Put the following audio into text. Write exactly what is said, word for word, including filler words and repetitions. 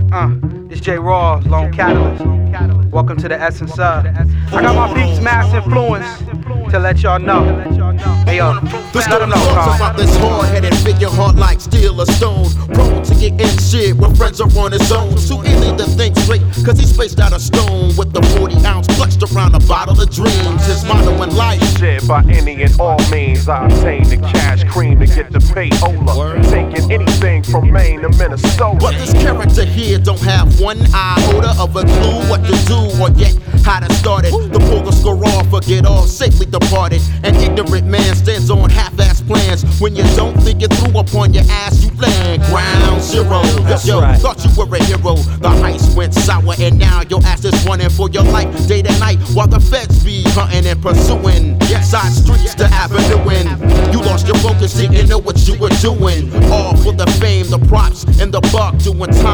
Uh, this J Rawls, Lone Catalyst. Welcome to the Essence of. I got my peeps mass influence to let y'all know. Hey yo, This let them story know, talks Carl. about this hard-headed figure, hard like steel or stone, prone to get in shit when friends are on his own. Too easy to think straight, cause he spaced out a stone with the forty ounce clutched around a bottle of dreams. His motto in life: shit, by any and all means, I obtain the cash cream to get the payola. Taking anything from Maine to Minnesota. but this character here don't have one iota of a clue what to do or yet how to start it. To pull the score off or get all safely departed. An ignorant man stands on half-ass plans. When you don't think it through, upon your ass you land. Ground zero. Yo, right. thought you were a hero. The heist went sour and now your ass is running for your life day to night while the feds be hunting and pursuing. Side streets to Avenue in. You lost your focus, didn't know what you were doing. All for the fame, the props, and the buck. Doing time